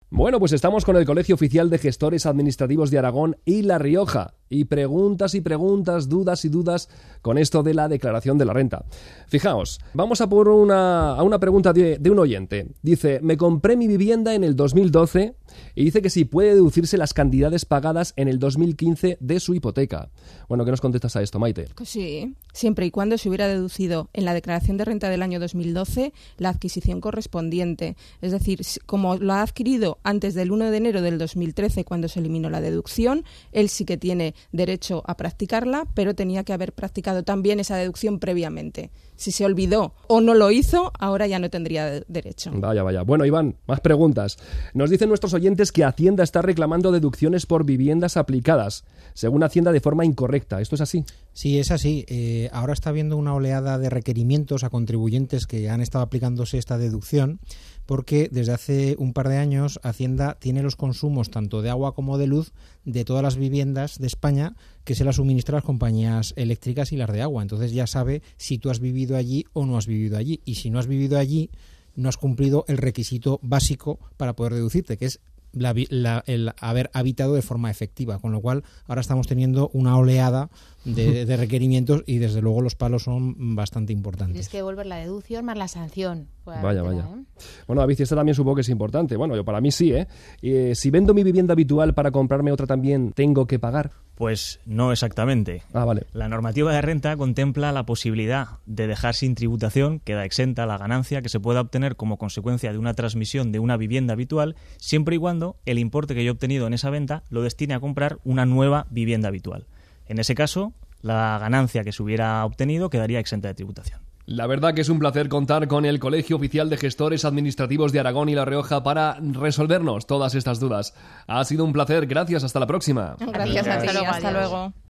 Bueno, pues estamos con el Colegio Oficial de Gestores Administrativos de Aragón y La Rioja. Y preguntas, dudas y dudas con esto de la declaración de la renta. Fijaos, vamos a por una pregunta de un oyente. Dice, me compré mi vivienda en el 2012 y dice que si puede deducirse las cantidades pagadas en el 2015 de su hipoteca. Bueno, ¿qué nos contestas a esto, Maite? Sí, siempre y cuando se hubiera deducido en la declaración de renta del año 2012 la adquisición correspondiente. Es decir, como lo ha adquirido antes del 1 de enero del 2013, cuando se eliminó la deducción, él sí que tiene derecho a practicarla, pero tenía que haber practicado también esa deducción previamente. Si se olvidó o no lo hizo, ahora ya no tendría derecho. Vaya. Bueno, Iván, más preguntas. Nos dicen nuestros oyentes que Hacienda está reclamando deducciones por viviendas aplicadas, según Hacienda, de forma incorrecta. ¿Esto es así? Sí, es así. Ahora está habiendo una oleada de requerimientos a contribuyentes que han estado aplicándose esta deducción, porque desde hace un par de años Hacienda tiene los consumos tanto de agua como de luz de todas las viviendas de España que se las suministran las compañías eléctricas y las de agua. Entonces ya sabe si tú has vivido allí o no has vivido allí. Y si no has vivido allí, no has cumplido el requisito básico para poder deducirte, que es el haber habitado de forma efectiva, con lo cual ahora estamos teniendo una oleada de requerimientos y desde luego los palos son bastante importantes. Tienes que devolver la deducción más la sanción. Vaya. Bueno, David, esto también supongo que es importante. Bueno, yo para mí sí, si vendo mi vivienda habitual para comprarme otra también, ¿tengo que pagar? Pues no exactamente. Vale. La normativa de renta contempla la posibilidad de dejar sin tributación, queda exenta la ganancia que se pueda obtener como consecuencia de una transmisión de una vivienda habitual, siempre y cuando el importe que yo he obtenido en esa venta lo destine a comprar una nueva vivienda habitual. En ese caso, la ganancia que se hubiera obtenido quedaría exenta de tributación. La verdad que es un placer contar con el Colegio Oficial de Gestores Administrativos de Aragón y La Rioja para resolvernos todas estas dudas. Ha sido un placer, gracias, hasta la próxima. Gracias a ti, hasta luego.